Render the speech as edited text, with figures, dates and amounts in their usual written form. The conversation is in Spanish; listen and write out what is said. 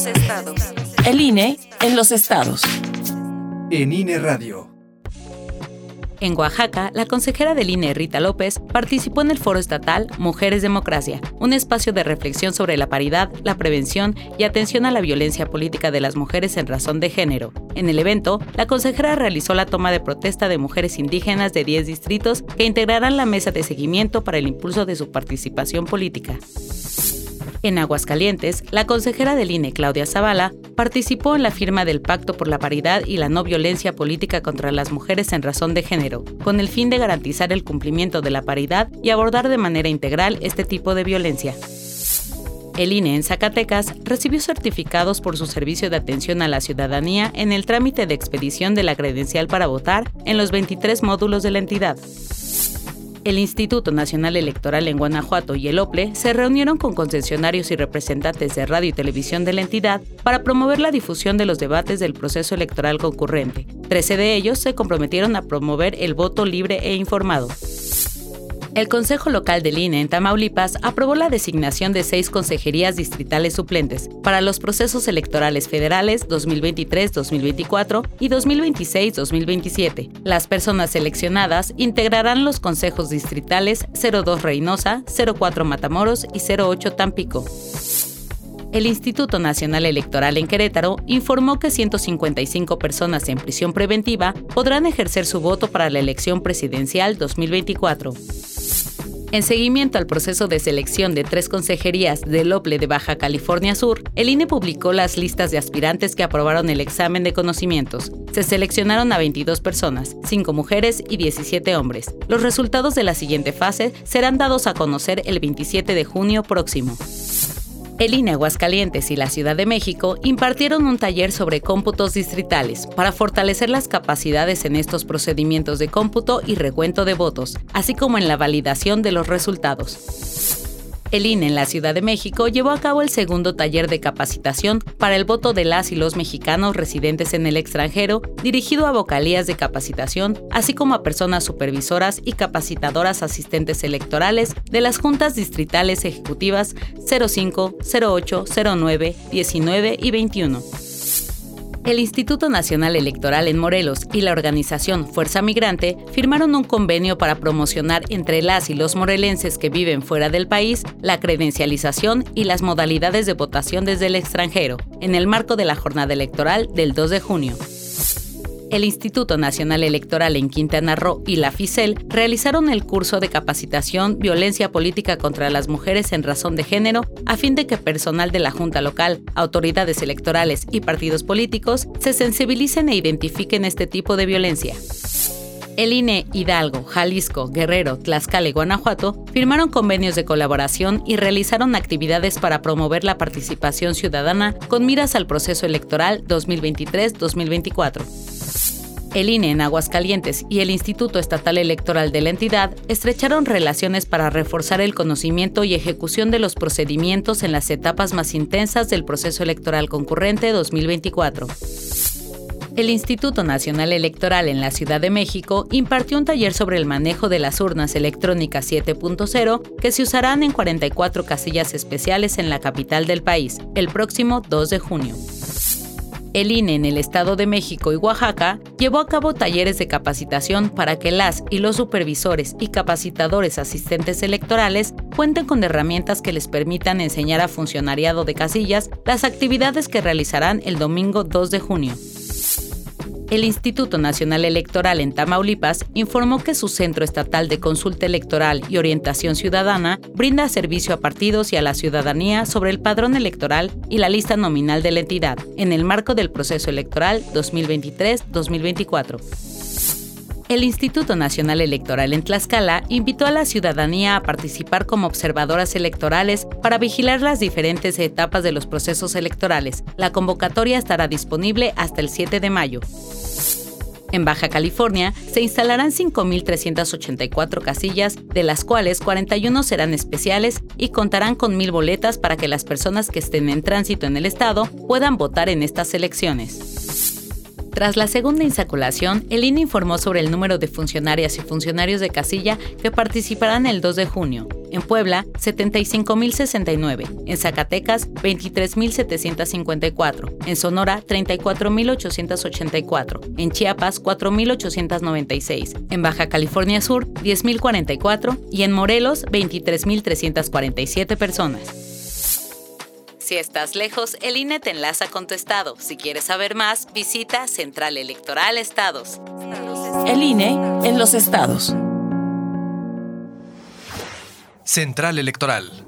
los estados. El INE en los estados. En INE Radio. En Oaxaca, la consejera del INE, Rita López, participó en el foro estatal Mujeres Democracia, un espacio de reflexión sobre la paridad, la prevención y atención a la violencia política de las mujeres en razón de género. En el evento, la consejera realizó la toma de protesta de mujeres indígenas de 10 distritos que integrarán la mesa de seguimiento para el impulso de su participación política. En Aguascalientes, la consejera del INE, Claudia Zavala, participó en la firma del Pacto por la Paridad y la No Violencia Política contra las Mujeres en Razón de Género, con el fin de garantizar el cumplimiento de la paridad y abordar de manera integral este tipo de violencia. El INE en Zacatecas recibió certificados por su servicio de atención a la ciudadanía en el trámite de expedición de la credencial para votar en los 23 módulos de la entidad. El Instituto Nacional Electoral en Guanajuato y el OPLE se reunieron con concesionarios y representantes de radio y televisión de la entidad para promover la difusión de los debates del proceso electoral concurrente. 13 de ellos se comprometieron a promover el voto libre e informado. El Consejo Local del INE en Tamaulipas aprobó la designación de 6 consejerías distritales suplentes para los procesos electorales federales 2023-2024 y 2026-2027. Las personas seleccionadas integrarán los consejos distritales 02 Reynosa, 04 Matamoros y 08 Tampico. El Instituto Nacional Electoral en Querétaro informó que 155 personas en prisión preventiva podrán ejercer su voto para la elección presidencial 2024. En seguimiento al proceso de selección de 3 consejerías del OPLE de Baja California Sur, el INE publicó las listas de aspirantes que aprobaron el examen de conocimientos. Se seleccionaron a 22 personas, 5 mujeres y 17 hombres. Los resultados de la siguiente fase serán dados a conocer el 27 de junio próximo. El INE Aguascalientes y la Ciudad de México impartieron un taller sobre cómputos distritales para fortalecer las capacidades en estos procedimientos de cómputo y recuento de votos, así como en la validación de los resultados. El INE en la Ciudad de México llevó a cabo el segundo taller de capacitación para el voto de las y los mexicanos residentes en el extranjero, dirigido a vocalías de capacitación, así como a personas supervisoras y capacitadoras asistentes electorales de las juntas distritales ejecutivas 05, 08, 09, 19 y 21. El Instituto Nacional Electoral en Morelos y la organización Fuerza Migrante firmaron un convenio para promocionar entre las y los morelenses que viven fuera del país la credencialización y las modalidades de votación desde el extranjero, en el marco de la jornada electoral del 2 de junio. El Instituto Nacional Electoral en Quintana Roo y la FICEL realizaron el curso de capacitación Violencia Política contra las Mujeres en Razón de Género a fin de que personal de la Junta Local, autoridades electorales y partidos políticos se sensibilicen e identifiquen este tipo de violencia. El INE Hidalgo, Jalisco, Guerrero, Tlaxcala y Guanajuato firmaron convenios de colaboración y realizaron actividades para promover la participación ciudadana con miras al proceso electoral 2023-2024. El INE en Aguascalientes y el Instituto Estatal Electoral de la entidad estrecharon relaciones para reforzar el conocimiento y ejecución de los procedimientos en las etapas más intensas del proceso electoral concurrente 2024. El Instituto Nacional Electoral en la Ciudad de México impartió un taller sobre el manejo de las urnas electrónicas 7.0 que se usarán en 44 casillas especiales en la capital del país, el próximo 2 de junio. El INE en el Estado de México y Oaxaca llevó a cabo talleres de capacitación para que las y los supervisores y capacitadores asistentes electorales cuenten con herramientas que les permitan enseñar a funcionariado de casillas las actividades que realizarán el domingo 2 de junio. El Instituto Nacional Electoral en Tamaulipas informó que su Centro Estatal de Consulta Electoral y Orientación Ciudadana brinda servicio a partidos y a la ciudadanía sobre el padrón electoral y la lista nominal de la entidad, en el marco del proceso electoral 2023-2024. El Instituto Nacional Electoral en Tlaxcala invitó a la ciudadanía a participar como observadoras electorales para vigilar las diferentes etapas de los procesos electorales. La convocatoria estará disponible hasta el 7 de mayo. En Baja California se instalarán 5.384 casillas, de las cuales 41 serán especiales y contarán con 1,000 boletas para que las personas que estén en tránsito en el estado puedan votar en estas elecciones. Tras la segunda insaculación, el INE informó sobre el número de funcionarias y funcionarios de casilla que participarán el 2 de junio. En Puebla, 75,069. En Zacatecas, 23,754. En Sonora, 34,884. En Chiapas, 4,896. En Baja California Sur, 10,044. Y en Morelos, 23,347 personas. Si estás lejos, el INE te enlaza con tu estado. Si quieres saber más, visita Central Electoral Estados. El INE en los estados. Central Electoral.